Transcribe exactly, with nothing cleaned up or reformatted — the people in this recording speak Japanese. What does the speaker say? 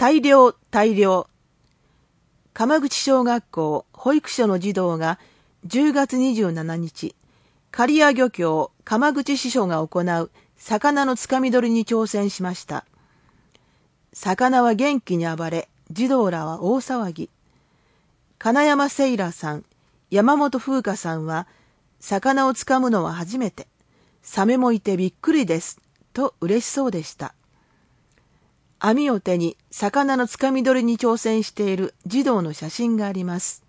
大漁大漁。鎌口小学校保育所の児童がじゅうがつにじゅうしちにち、刈谷漁協鎌口支所が行う魚のつかみ取りに挑戦しました。魚は元気に暴れ、児童らは大騒ぎ。金山セイラさん、山本風花さんは、魚をつかむのは初めて、サメもいてびっくりです、と嬉しそうでした。網を手に魚のつかみ取りに挑戦している児童の写真があります。